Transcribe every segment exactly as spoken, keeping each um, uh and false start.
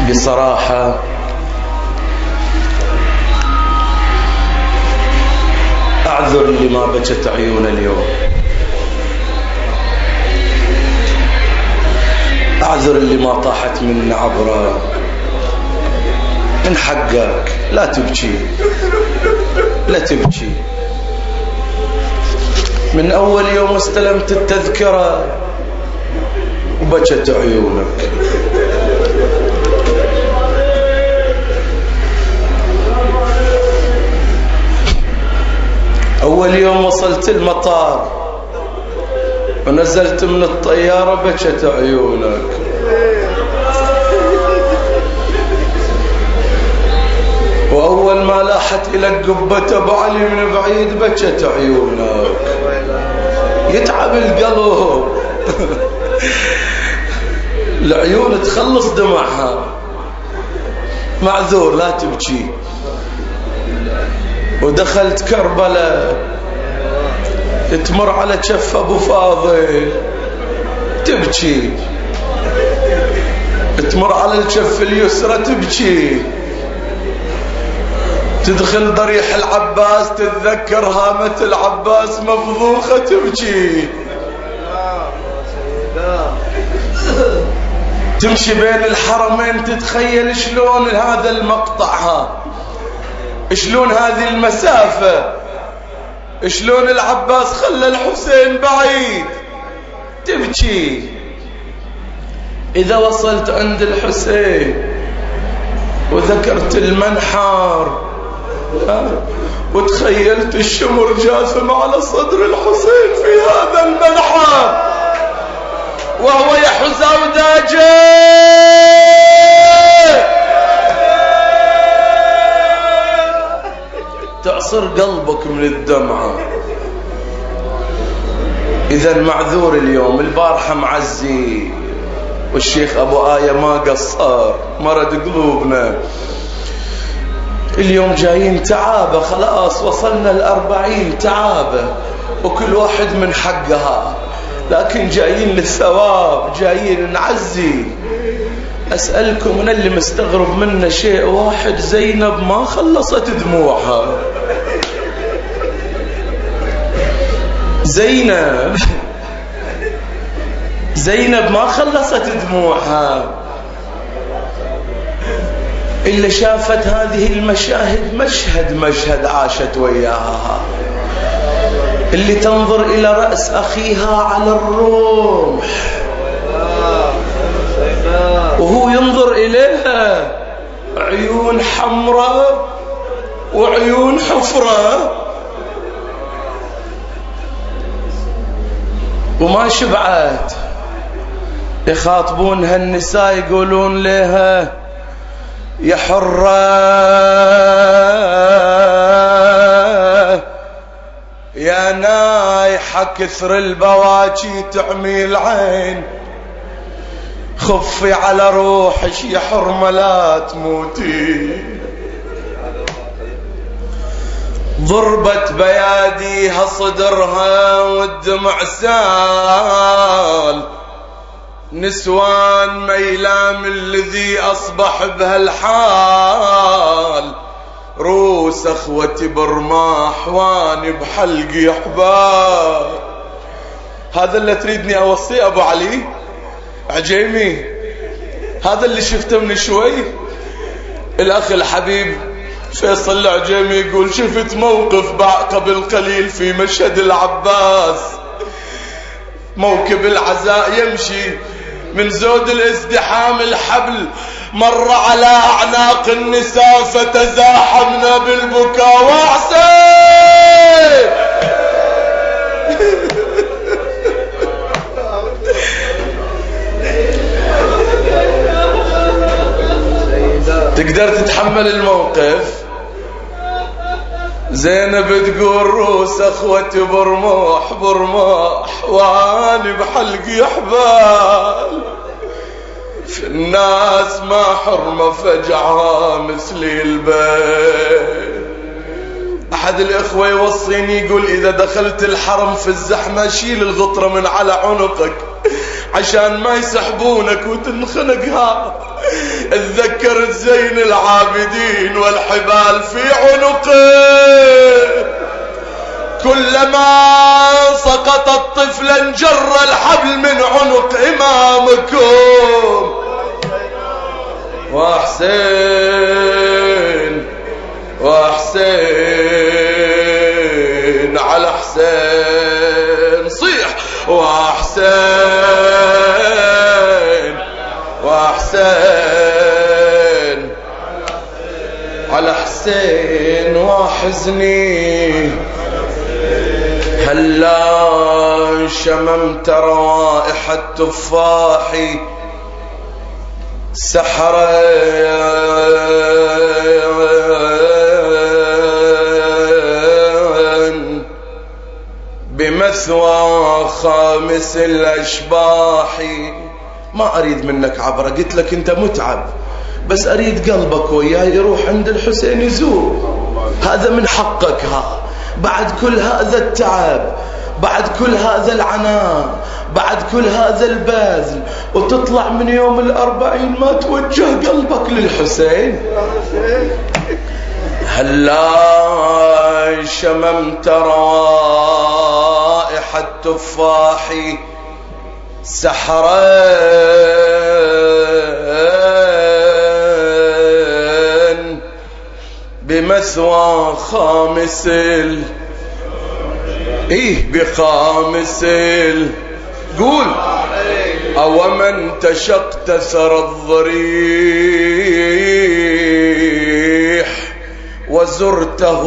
بصراحة أعذر لما بكت عيون اليوم، أعذر لما طاحت من عبرة. من حقك لا تبكي، لا تبكي. من أول يوم استلمت التذكرة وبكت عيونك. أول يوم وصلت المطار ونزلت من الطيارة بكت عيونك. وأول ما لاحت إلى قبة أبو علي من بعيد بكت عيونك. يتعب القلب. العيون تخلص دمعها. معذور لا تبكي. ودخلت كربلاء تمر على كف أبو فاضل تبكي، تمر على الكف اليسرى تبكي، تدخل ضريح العباس تتذكر هامة العباس مفضوخة تبكي، تمشي بين الحرمين تتخيل شلون هذا المقطع، ها شلون هذه المسافة، شلون العباس خلى الحسين بعيد تبكي. إذا وصلت عند الحسين وذكرت المنحار وتخيلت الشمر جاثم على صدر الحسين في هذا المنحر وهو يحز أوداجه، تعصر قلبك من الدمعة. إذا معذور اليوم. البارحة معزي والشيخ أبو آية ما قصر، مرض قلوبنا. اليوم جايين تعابة، خلاص وصلنا الأربعين تعابة وكل واحد من حقها، لكن جايين للثواب، جايين نعزي. أسألكم من اللي مستغرب منا شيء واحد، زينب ما خلصت دموعها. زينب زينب ما خلصت دموعها إلا شافت هذه المشاهد، مشهد مشهد عاشت وياها، اللي تنظر إلى رأس أخيها على الرمح وهو ينظر إليها، عيون حمراء وعيون حفرة وما شبعت. يخاطبونها النساء يقولون لها يا حرة يا نايحة كثر البواكي تعمي العين، خفي على روحش يا حرمة لا تموتي. ضربت بياديها صدرها والدمع سال، نسوان ميلام الذي أصبح بهالحال، روس أخوتي برماح واني بحلقي حبال. هذا اللي تريدني أوصيه أبو علي عجيمي، هذا اللي شفته من شوي. الأخ الحبيب فيصل العجيمي يقول شفت موقف قبل قليل في مشهد العباس، موكب العزاء يمشي من زود الازدحام الحبل مر على أعناق النساء فتزاحمنا بالبكاء وحسين. تقدر تتحمل الموقف؟ زينب تقول روس اخوتي برموح برموح واني بحلقي حبال، في الناس ما حرمة فجعها مثلي البيت. احد الاخوة يوصيني يقول اذا دخلت الحرم في الزحمة شيل الغطرة من على عنقك عشان ما يسحبونك وتنخنقها. اتذكر زين العابدين والحبال في عنقه، كلما سقطت طفلا جر الحبل من عنق إمامكم. وحسين وحسين على حسين، صيح وحسين وحسين على حسين وحزني. هلا شممت روائح التفاح سحرا بمثوى خامس الأشباح. ما أريد منك عبرة، قلت لك أنت متعب، بس أريد قلبك وياي يروح عند الحسين يزور. هذا من حقك، ها بعد كل هذا التعب، بعد كل هذا العناء، بعد كل هذا البذل، وتطلع من يوم الأربعين ما توجه قلبك للحسين. هلا شممت روائح التفاح سحرا بمثوى خامس ال... ايه بخامس ال... قول او من تشقت ثرى الضريح وزرته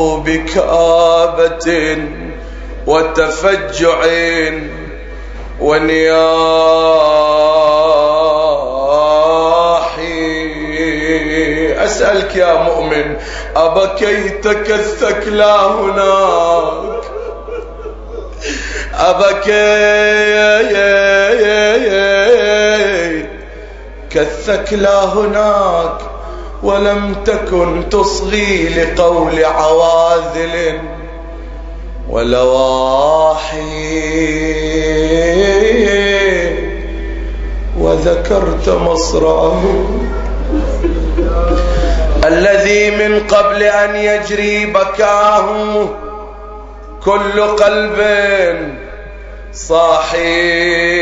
بكآبة وتفجع ونياح. أسألك يا مؤمن، أبكيت كالثكلى هناك؟ أبكيت كالثكلى هناك ولم تكن تصغي لقول عواذل ولواحي، وذكرت مصرعه الذي من قبل أن يجري بكاه كل قلب صاحي.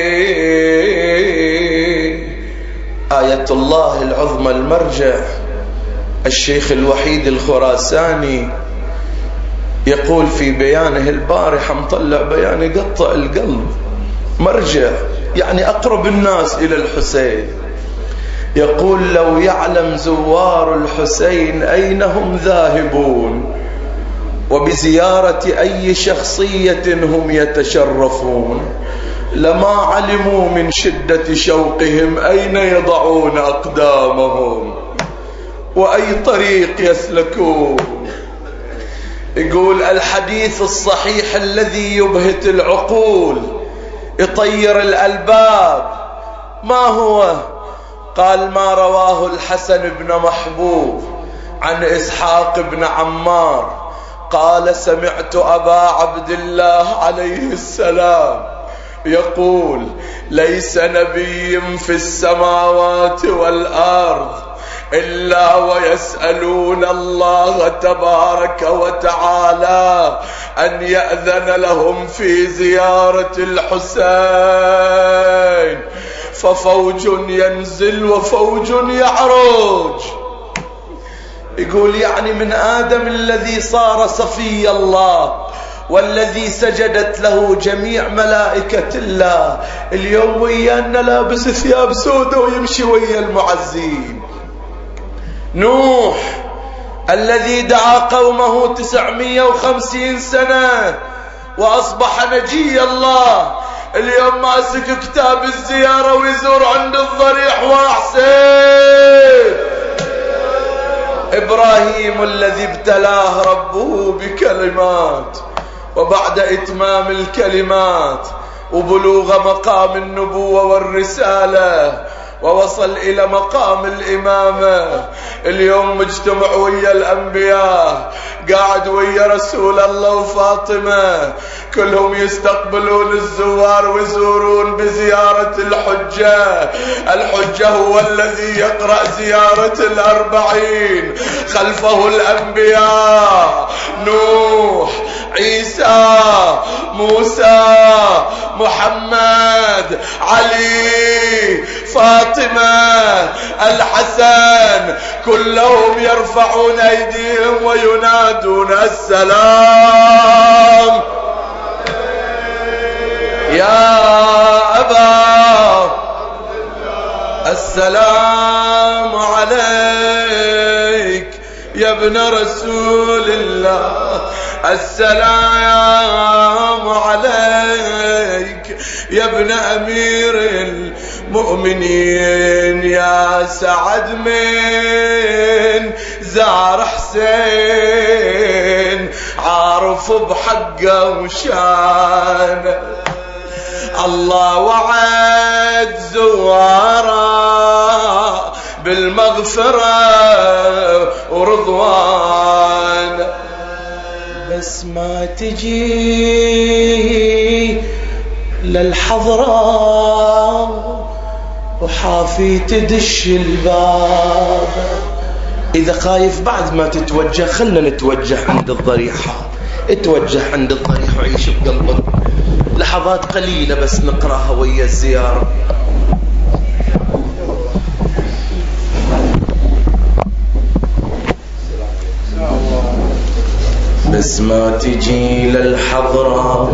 آية الله العظمى المرجع الشيخ الوحيد الخراساني يقول في بيانه البارحة، مطلع بيان يقطع القلب، مرجع يعني أقرب الناس إلى الحسين، يقول: لو يعلم زوار الحسين أين هم ذاهبون وبزيارة أي شخصية هم يتشرفون لما علموا من شدة شوقهم أين يضعون أقدامهم وأي طريق يسلكون. يقول: الحديث الصحيح الذي يبهت العقول يطير الألباب ما هو؟ قال: ما رواه الحسن بن محبوب عن إسحاق بن عمار قال: سمعت أبا عبد الله عليه السلام يقول: ليس نبي في السماوات والأرض إلا ويسألون الله تبارك وتعالى أن يأذن لهم في زيارة الحسين، ففوج ينزل وفوج يعرج. يقول يعني من آدم الذي صار صفي الله والذي سجدت له جميع ملائكة الله، اليوم ويانا لابس ثياب سودة ويمشي ويا المعزين. نوح الذي دعا قومه تسعمية وخمسين سنة وأصبح نجي الله، اليوم ماسك كتاب الزيارة ويزور عند الضريح وحسين. إبراهيم الذي ابتلاه ربه بكلمات، وبعد إتمام الكلمات وبلوغ مقام النبوة والرسالة ووصل إلى مقام الإمامة. اليوم مجتمع ويا الأنبياء، قاعد ويا رسول الله وفاطمة، كلهم يستقبلون الزوار ويزورون بزيارة الحجة. الحجة هو الذي يقرأ زيارة الأربعين، خلفه الأنبياء نوح، عيسى، موسى، محمد، علي، فاطمة، الحسن، كلهم يرفعون أيديهم وينادون السلام يا أبا، السلام عليك يا ابن رسول الله، السلام عليك يا ابن أمير المؤمنين، يا سعد من زار حسين، عارف بحقه وشانه. الله وعد زواره بالمغفرة ورضوان، بس ما تجي للحضرة وحافي تدش الباب. إذا خايف بعد ما تتوجه خلنا نتوجه عند الضريحة، اتوجه عند الضريحة وعيش بقلبك لحظات قليلة بس نقراها ويا الزيارة. بس ما تجي للحضرة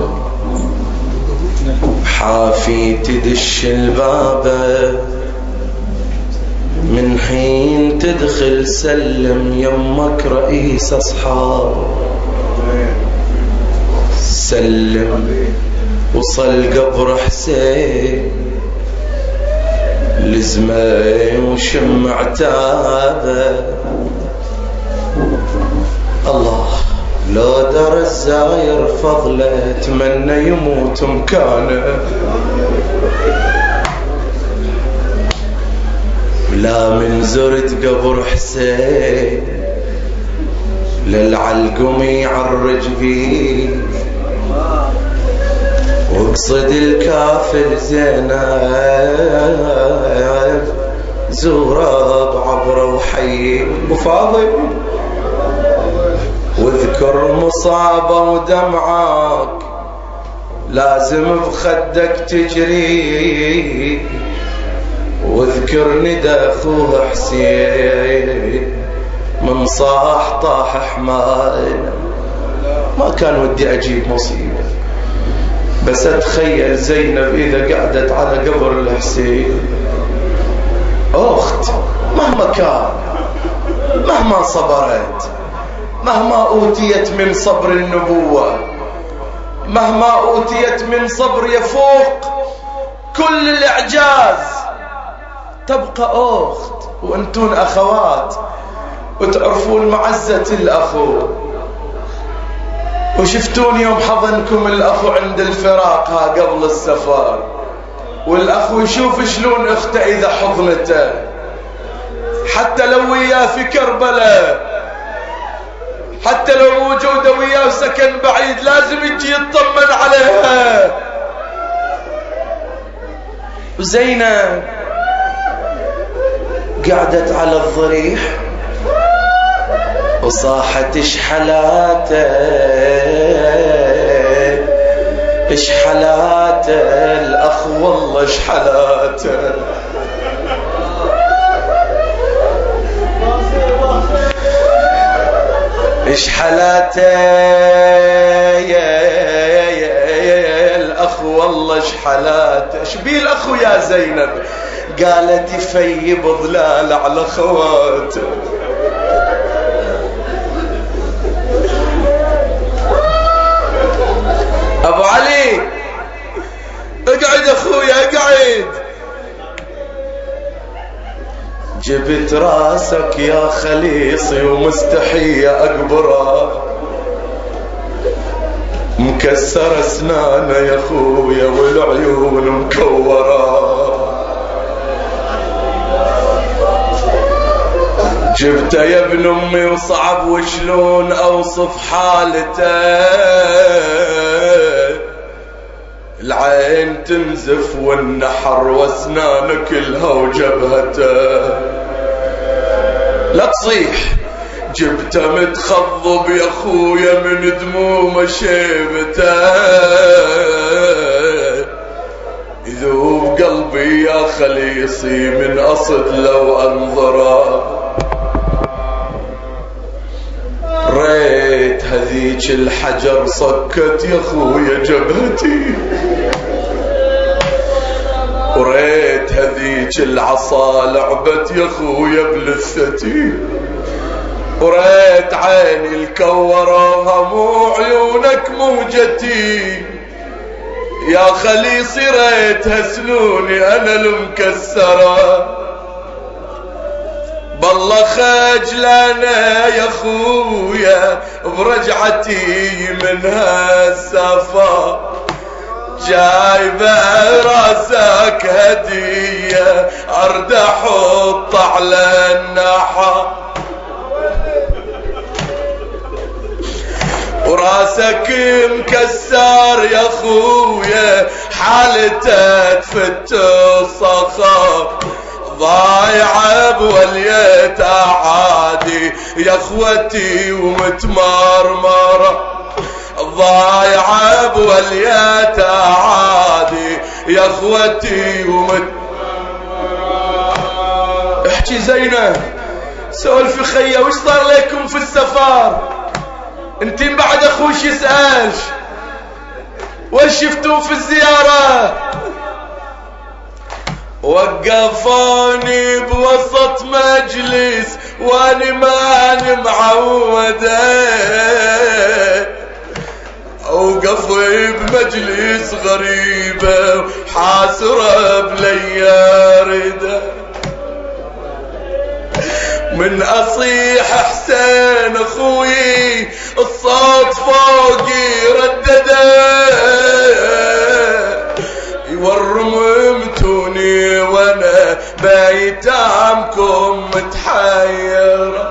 حافي تدش الباب، من حين تدخل سلم يمك رئيس أصحاب، سلم وصل قبر حسين لزمه وشم عتابه. الله لو در الزاير فضله اتمنى يموت مكانه، لا من زرت قبر حسين للعلقم يعرج بيه، واقصد الكافر زينب زوره بعبره وحي وفاضل، واذكر مصابه ودمعك لازم بخدك تجري، واذكر ندى اخوه حسين من صاح طاح حمايل. ما كان ودي اجيب مصيبه بس اتخيل زينب اذا قعدت على قبر الحسين، اخت مهما كان، مهما صبرت، مهما اوتيت من صبر النبوة، مهما اوتيت من صبر يفوق كل الاعجاز، تبقى اخت. وانتون اخوات وتعرفون معزة الاخو، وشفتون يوم حضنكم الاخو عند الفراق ها قبل السفر، والاخو يشوف شلون اخته اذا حضنته، حتى لو وياه في كربلاء، حتى لو موجودة وياه سكن بعيد لازم يجي يطمن عليها. وزينب قعدت على الضريح وصاحت اش حلاته اش حلاته الاخ والله اش حلاته، اش حلاته يا, يا, يا, يا الاخ والله اش حلاته. اش بيه الاخو يا زينب؟ قالت يفيب ظلال على خواته. ابو علي اقعد اخويا اقعد، جبت راسك يا خليصي ومستحية اكبره، مكسر اسنانه يا اخويا والعيون مكوره، جبته يا ابن امي وصعب وشلون اوصف حالته، العين تنزف والنحر واسنانه كلها وجبهته. لا تصيح. جبته متخضب يا اخويا من دموم شيبته، يذوب قلبي يا خليصي من أصد لو أنظره. ريت هذيك الحجر صكت يا خويا جبهتي، وريت هذيك العصا لعبت يا خويا بلثتي، وريت عيني الكورة مو عيونك مهجتي، يا خليصي ريتها سنوني انا المكسرة. بالله خجلانة يا خويا برجعتي من هالسفر، جايبه راسك هدية ارد احط على النحر، وراسك مكسر يا خويا حالته تفت الصخر، ضايعه بوليت عادي يا اخوتي ومتمرمره، ضايعه بوليت عادي يا اخوتي ومتمرمره. احكي زينب، سولفي خيا وش صار لكم في السفر؟ انتين بعد اخوش يسألش وش شفتوا في الزيارة؟ وقفوني بوسط مجلس واني ماني معودة، اوقفي بمجلس غريبة وحاسرة بليا رده، من اصيح حسين اخوي الصوت فوقي ردده، يورممتوني وانا بايتامكم متحيرة،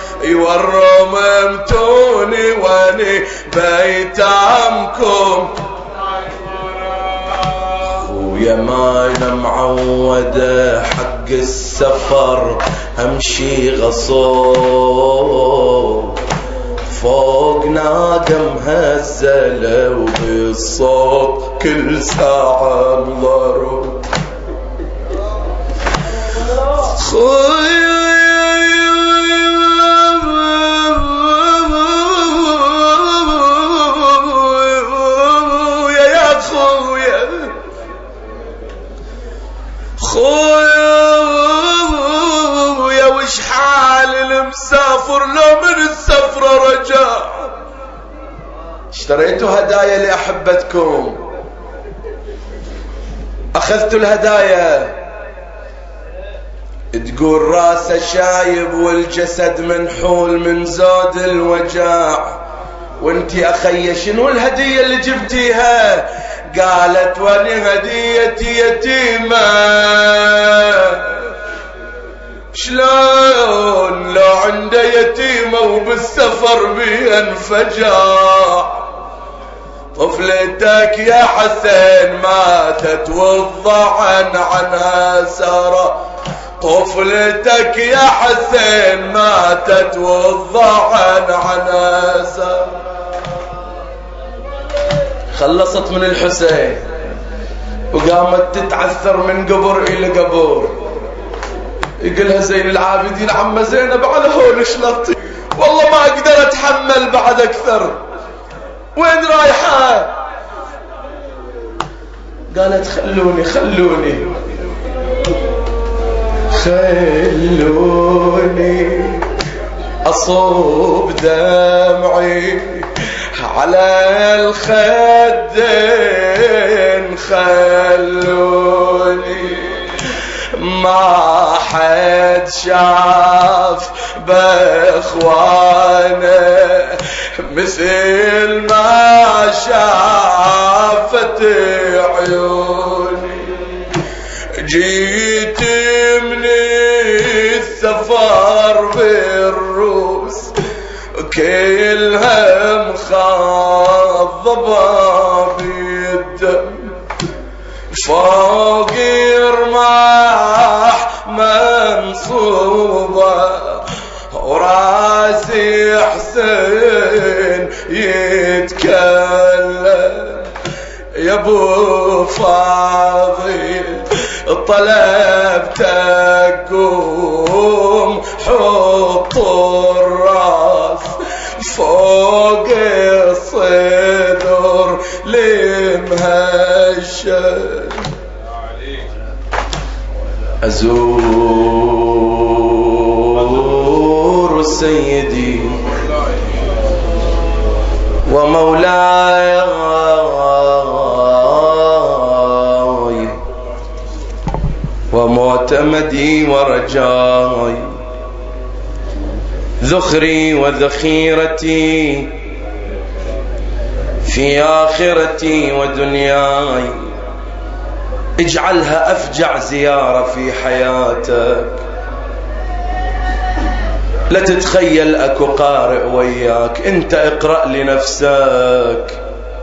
يورممتوني وانا بايتامكم يا ما انا معودة حق السفر امشي غصوب، فوق ناقة مهزلة وبالصوت كل ساعة مضروب. خويا وش حال المسافر لو من السفرة رجع؟ اشتريتوا هدايا لأحبتكم، أخذتوا الهدايا، تقول راسه شايب والجسد منحول من زود الوجاع، وانتي أخي شنو الهدية اللي جبتيها؟ قالت واني هديتي يتيمة، شلون لو عنده يتيمة وبالسفر بيها انفجع، طفلتك يا حسين ماتت والضعن عنها سارة، طفلتك يا حسين ماتت والضعن عنها سارة. خلصت من الحسين وقامت تتعثر من قبر إلى قبر، يقولها زين العابدين عم زينب على هون شلطي، والله ما أقدر أتحمل بعد أكثر، وين رايحة؟ قالت خلوني خلوني خلوني أصوب دمعي على الخدين، خلوني ما حد شاف باخوانه مثل ما شافت عيوني، جيت من السفر ضرب الروس كلها مخضبة بالدم فوق رماح منصوبة وراسي حسين يتكلم يا ابو فاضل طلب تقوم حط الراس فوق الصدر لمهشة أزور سيدي ومولاي ومعتمدي ورجاي ذخري وذخيرتي في آخرتي ودنياي اجعلها أفجع زيارة في حياتك. لا تتخيل أكو قارئ وياك، أنت اقرأ لنفسك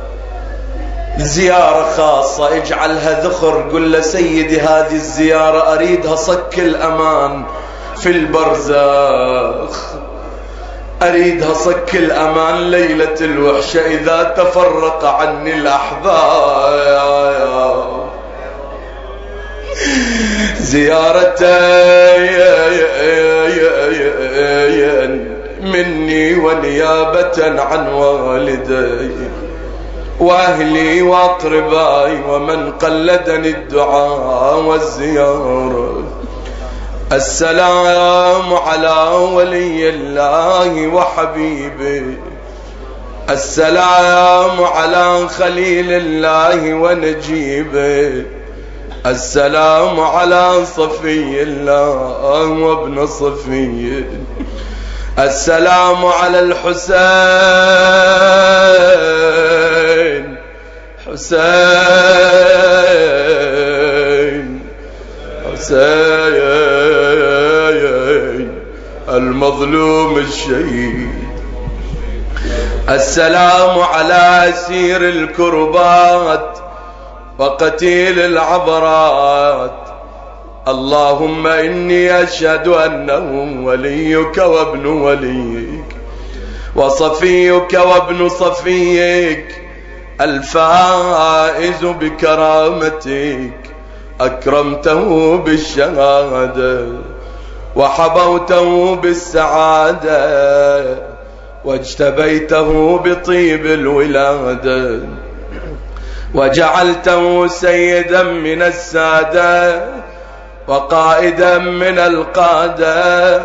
زيارة خاصة اجعلها ذخر. قل له سيدي هذه الزيارة أريدها صك الأمان في البرزخ، أريدها صك الأمان ليلة الوحشة إذا تفرق عني الأحباب. زيارتين مني ونيابة عن والدي وأهلي وأقربائي ومن قلدني الدعاء والزيارة. السلام على ولي الله وحبيبه، السلام على خليل الله ونجيبه، السلام على صفي الله وابن صفيه، السلام على الحسين حسين حسين المظلوم الشهيد، السلام على أسير الكربات وقتيل العبرات. اللهم إني أشهد أنه وليك وابن وليك وصفيك وابن صفيك الفائز بكرامتك، أكرمته بالشهادة وحبوته بالسعادة واجتبيته بطيب الولادة وجعلته سيدا من السادة وقائدا من القادة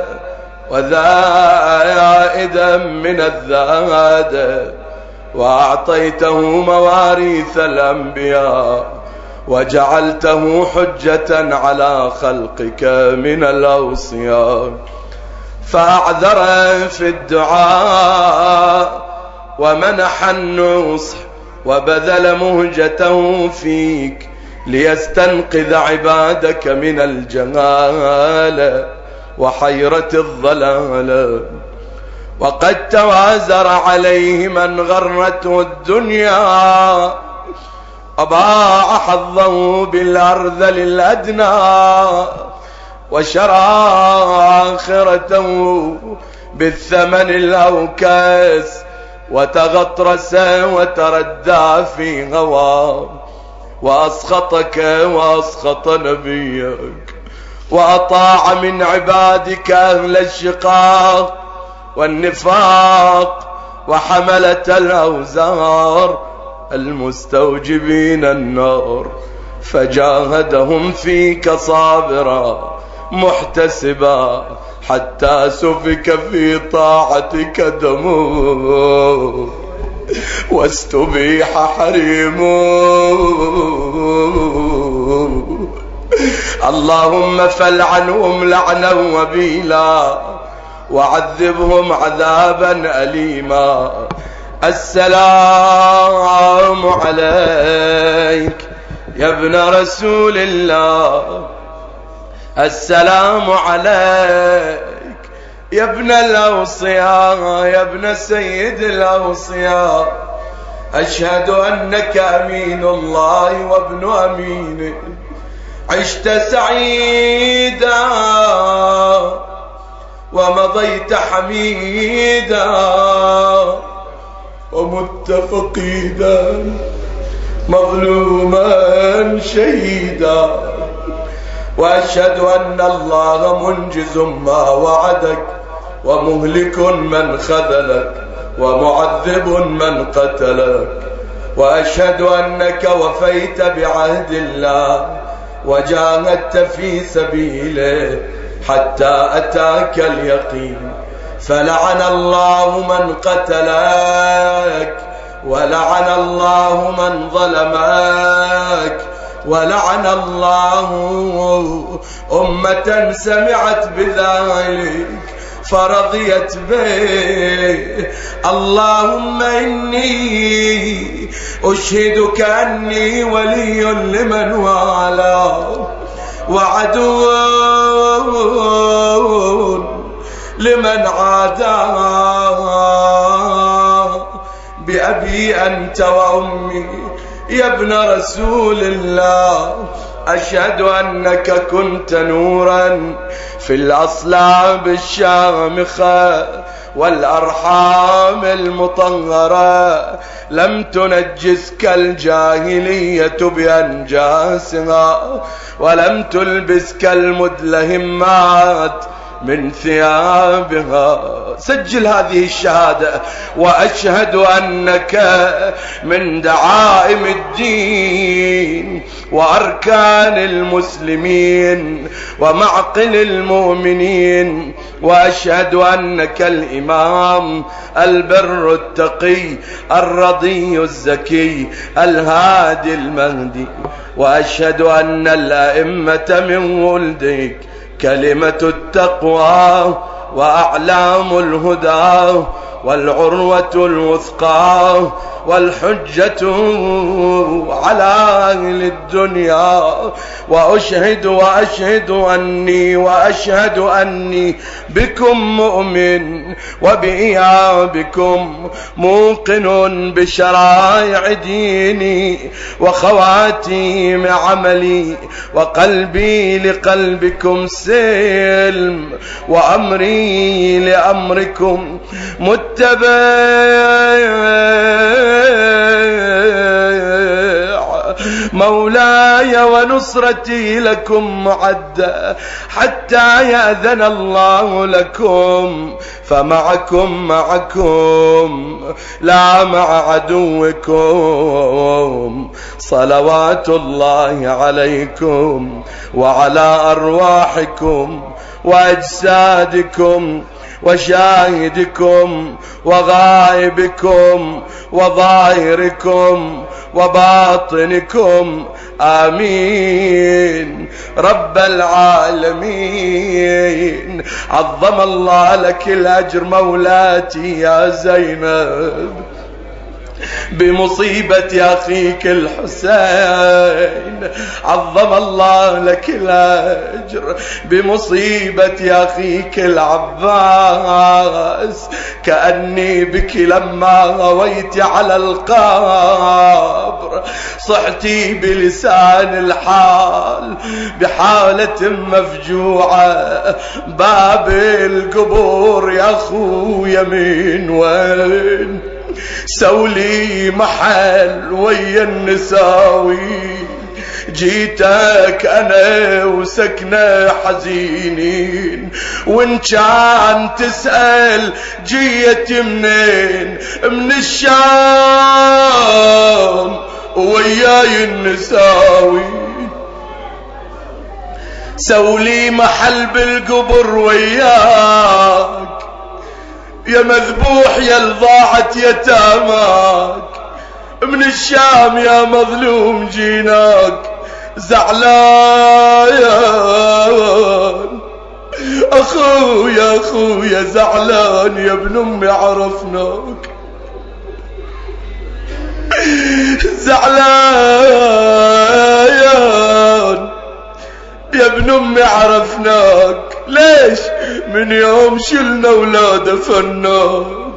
وذائدا من الذادة، وأعطيته مواريث الأنبياء وجعلته حجة على خلقك من الأوصياء. فأعذر في الدعاء ومنح النصح وبذل مهجته فيك ليستنقذ عبادك من الجهالة وحيرة الضلالة. وقد توازر عليه من غرته الدنيا وباع حظه بالأرذل الأدنى وشرى آخرته بالثمن الأوكاس وتغطرس وتردى في هواه وأسخطك وأسخط نبيك وأطاع من عبادك أهل الشقاق والنفاق وحملة الأوزار المستوجبين النار، فجاهدهم فيك صابرا محتسبا حتى سفك في طاعتك دمه واستبيح حريمه. اللهم فلعنهم لعنا وبيلا وعذبهم عذابا أليما. السلام عليك يا ابن رسول الله، السلام عليك يا ابن الأوصياء يا ابن سيد الأوصياء، أشهد أنك أمين الله وابن أمينه، عشت سعيدا ومضيت حميدا ومت فقيدا مظلوما شهيدا، وأشهد أن الله منجز ما وعدك ومهلك من خذلك ومعذب من قتلك، وأشهد أنك وفيت بعهد الله وجاهدت في سبيله حتى أتاك اليقين، فلعن الله من قتلك ولعن الله من ظلمك ولعن الله أمة سمعت بذلك فرضيت به. اللهم إني أشهدك أني ولي لمن والاه وعدو لمن عاداه، بأبي أنت وأمي يا ابن رسول الله، أشهد أنك كنت نورا في الأصلاب الشامخة والأرحام المطهرة، لم تنجسك الجاهلية بأنجاسها ولم تلبسك المدلهمات من ثيابها. سجل هذه الشهادة. وأشهد أنك من دعائم الدين وأركان المسلمين ومعقل المؤمنين، وأشهد أنك الإمام البر التقي الرضي الزكي الهادي المهدي، وأشهد أن الأئمة من ولدك كلمة التقوى وأعلام الهدى والعروة الوثقى والحجة على أهل الدنيا. وأشهد وأشهد أني وأشهد أني بكم مؤمن وبإيابكم موقن بشرائع ديني وخواتيم عملي، وقلبي لقلبكم سلم وأمري لأمركم متبع، مولاي ونصرتي لكم معدة حتى يأذن الله لكم، فمعكم معكم لا مع عدوكم. صلوات الله عليكم وعلى أرواحكم وأجسادكم وشاهدكم وغائبكم وظاهركم وباطنكم، آمين رب العالمين. عظم الله لك الأجر مولاتي يا زينب بمصيبة أخيك الحسين، عظم الله لك الأجر بمصيبة أخيك العباس، كأني بك لما غويت على القبر صحتي بلسان الحال بحالة مفجوعة، باب القبور يا أخويا من وين، سولي محل ويا النساوي، جيتك أنا وسكنة حزينين، وإن كان تسأل جيت منين، من الشام وياي النساوي، سولي محل بالقبر وياك يا مذبوح يا الضاعت يتاماك، من الشام يا مظلوم جيناك زعلان، اخويا اخويا زعلان يا ابن امي عرفناك، زعلان يا ابن امي عرفناك، ليش من يوم شلنا ولاده فناك.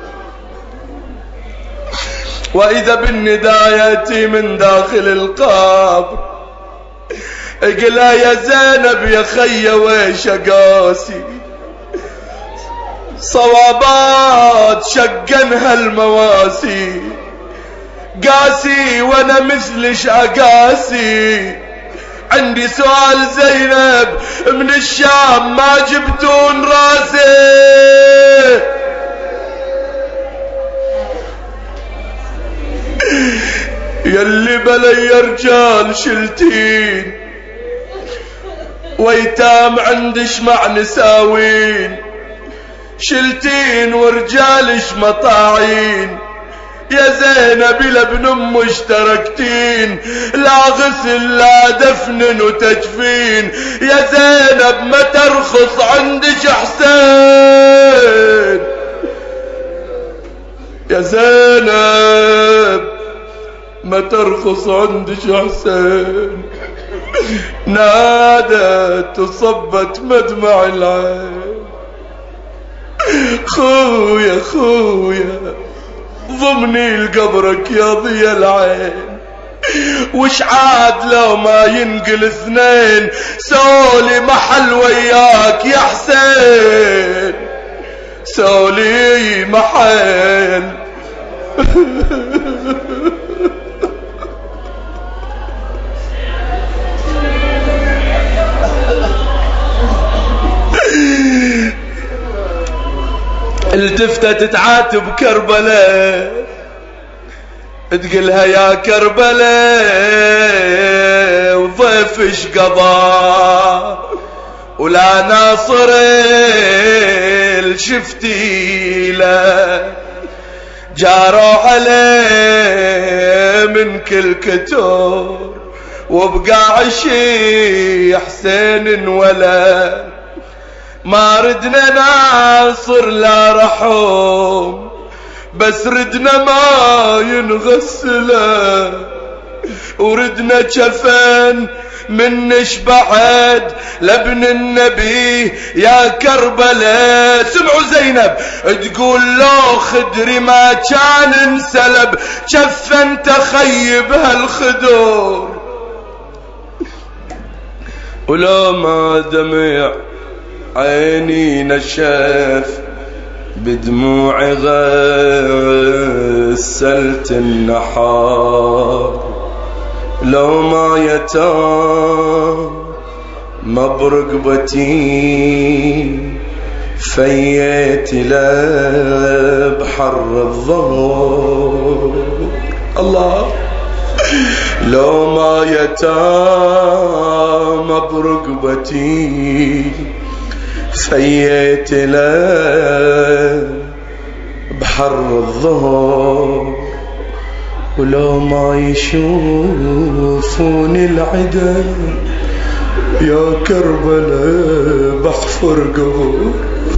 وإذا بالنداء يأتي من داخل القبر اقلها يا زينب يا خيه ويش قاسي، صوابات شقنها المواسي، قاسي وانا مثلش اقاسي. عندي سؤال زينب من الشام ما جبتون راسي، يلي بلي رجال شلتين ويتام عندش مع نساوين، شلتين ورجالش مطاعين، يا زينب لابن ام اشتركتين، لا غسل لا دفن وتجفين، يا زينب ما ترخص عندش حسين، يا زينب ما ترخص عندش حسين. نادت وصبت مدمع العين، خويا خويا ضمني لقبرك يا ضيا العين، وش عاد لو ما ينقل اثنين، سولي محل وياك يا حسين، سولي محل. التفتت تعاتب كربلاء تقلها يا كربلاء وضيفش قضاء ولا ناصر الشفتي له، جاروا عليه من كل كتور وبقى عشي حسين ولا، ما ردنا ناصر لا رحوم بس ردنا ما ينغسله، وردنا جفن منش بعد لابن النبي يا كربلاء. سمعوا زينب تقول لو خدري ما كان انسلب، جفن تخيب هالخدور، ولو ما دمع عيني نشف بدموع غسلت النحار، لو ما يتام ما برقبتي فيت لبحر الظهر. الله، لو ما يتام ما برقبتي فيت له بحر الظهر، ولو ما يشوفون العدا يا كربلاء بحفر قبور.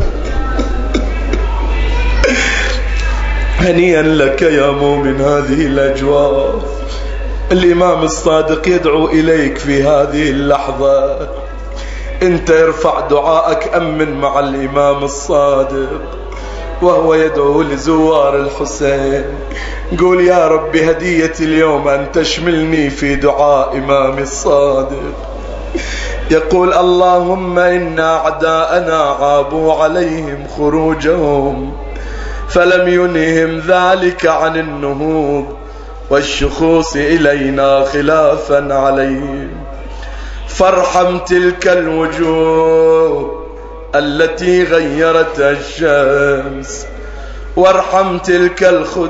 هنيئا لك يا مؤمن هذه الأجواء. الإمام الصادق يدعو إليك في هذه اللحظة، انت ارفع دعاءك أمن مع الإمام الصادق وهو يدعو لزوار الحسين. قول يا رب هديتي اليوم أن تشملني في دعاء إمام الصادق. يقول اللهم إن أعداءنا عابوا عليهم خروجهم فلم ينهم ذلك عن النهوض والشخوص إلينا خلافا عليهم، فارحم تلك الوجوه التي غيرتها الشمس، وارحم تلك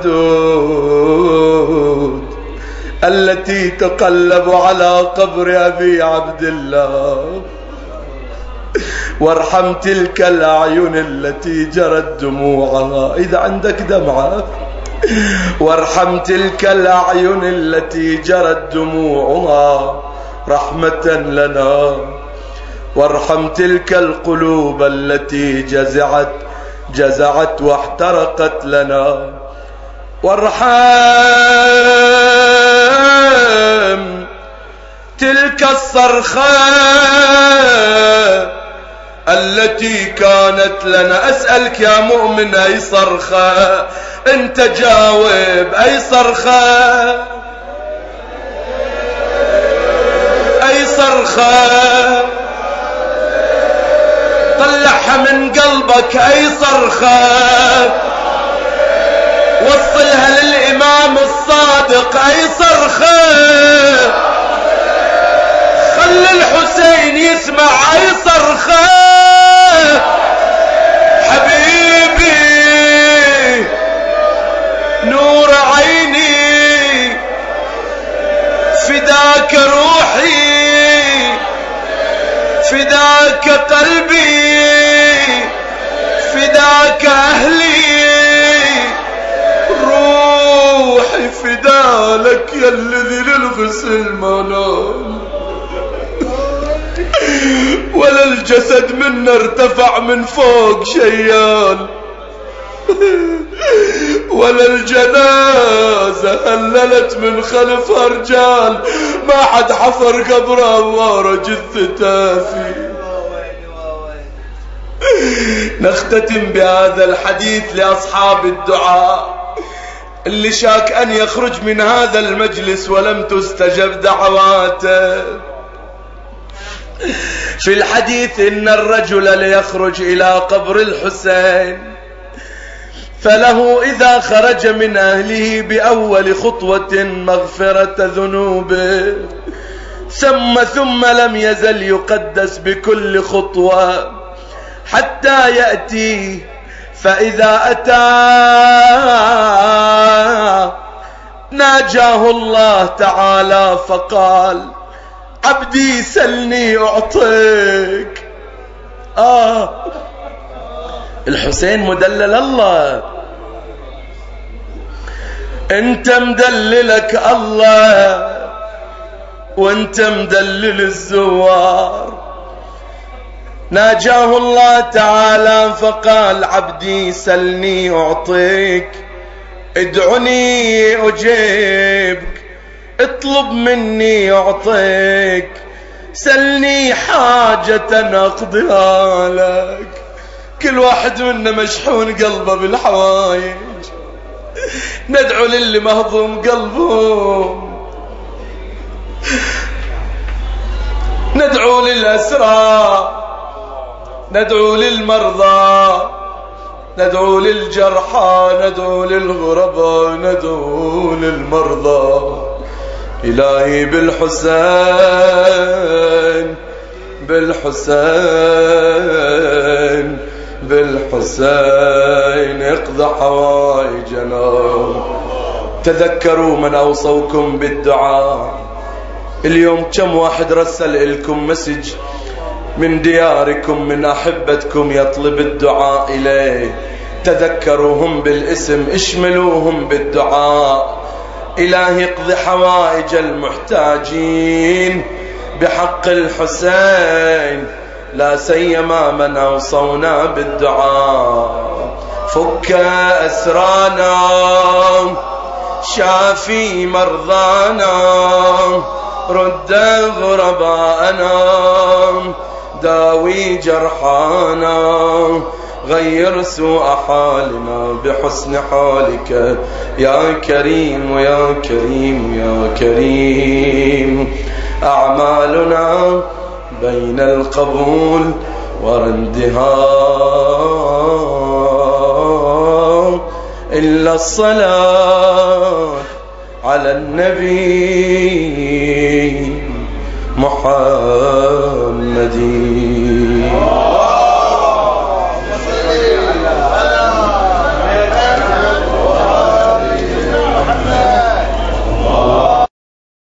الخدود التي تقلب على قبر أبي عبد الله، وارحم تلك الأعين التي جرت دموعها إذا عندك دمعة، وارحم تلك الأعين التي جرت دموعها رحمة لنا، وارحم تلك القلوب التي جزعت جزعت واحترقت لنا، وارحم تلك الصرخة التي كانت لنا. أسألك يا مؤمن أي صرخة؟ انت جاوب، أي صرخة؟ أي صرخة؟ طلعها من قلبك، أي صرخة؟ وصلها للإمام الصادق، أي صرخة؟ خلي الحسين يسمع، أي صرخة؟ حبيبي نور عيني فداك روحي فداك قلبي فداك أهلي روحي فدالك يا الذي للغسل منال ولا الجسد منا ارتفع من فوق شيال ولا الجنازة هللت من خلفها رجال ما حد حفر قبرها وارى جثته فيه. نختتم بهذا الحديث لأصحاب الدعاء اللي شاك أن يخرج من هذا المجلس ولم تستجب دعواته. في الحديث إن الرجل ليخرج إلى قبر الحسين فله إذا خرج من أهله بأول خطوة مغفرة ذنوبه ثم ثم لم يزل يقدس بكل خطوة حتى يأتي فإذا أتى ناجاه الله تعالى فقال عبدي سلني أعطيك. آه الحسين مدلل الله، انت مدللك الله وانت مدلل الزوار. ناجاه الله تعالى فقال عبدي سلني أعطيك، ادعني أجيبك، اطلب مني أعطيك، سلني حاجة أقضيها لك. كل واحد منا مشحون قلبه بالحوايج، ندعو للي مهضوم قلبهم، ندعو للأسرى، ندعو للمرضى، ندعو للجرحى، ندعو للغرباء، ندعو للمرضى. إلهي بالحسين بالحسين بالحسين اقضى حوائجنا. تذكروا من أوصوكم بالدعاء. اليوم كم واحد رسل إلكم مسج من دياركم من أحبتكم يطلب الدعاء إليه. تذكروهم بالاسم، اشملوهم بالدعاء. إلهي اقضي حوائج المحتاجين بحق الحسين، لا سيما من أوصونا بالدعاء. فك أسرانا، شافي مرضانا، رد غرباءنا، داوي جرحانا، غير سوء حالنا بحسن حالك يا كريم يا كريم يا كريم. أعمالنا بين القبول وردها إلا الصلاة على النبي محمد.